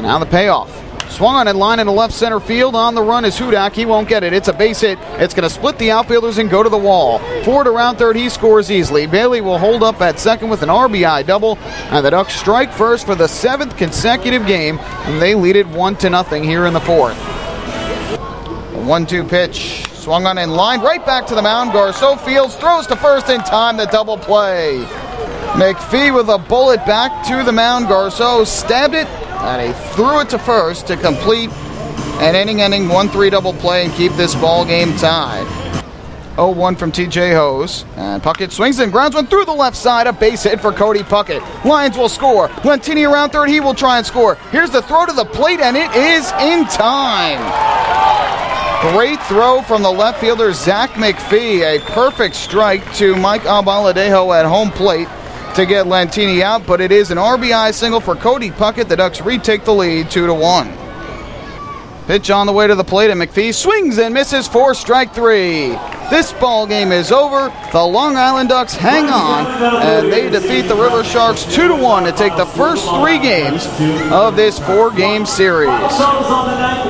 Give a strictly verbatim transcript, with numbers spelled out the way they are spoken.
Now the payoff. Swung on in line in the left center field. On the run is Hudak. He won't get it. It's a base hit. It's going to split the outfielders and go to the wall. Ford around third. He scores easily. Bailey will hold up at second with an R B I double. And the Ducks strike first for the seventh consecutive game. And they lead it one to nothing here in the fourth. The one two pitch. Swung on in line. Right back to the mound. Garceau fields. Throws to first in time. The double play. McPhee with a bullet back to the mound. Garceau stabbed it. And he threw it to first to complete an inning-ending one three double play and keep this ball game tied. oh one from T J Hose. And Puckett swings and grounds one through the left side. A base hit for Cody Puckett. Lions will score. Lentini around third. He will try and score. Here's the throw to the plate, and it is in time. Great throw from the left fielder, Zach McPhee. A perfect strike to Mike Albaladejo at home plate to get Lentini out, but it is an R B I single for Cody Puckett. The Ducks retake the lead two to one. Pitch on the way to the plate, and McPhee swings and misses for strike three. This ball game is over. The Long Island Ducks hang on, and they defeat the River Sharks two to one to take the first three games of this four-game series.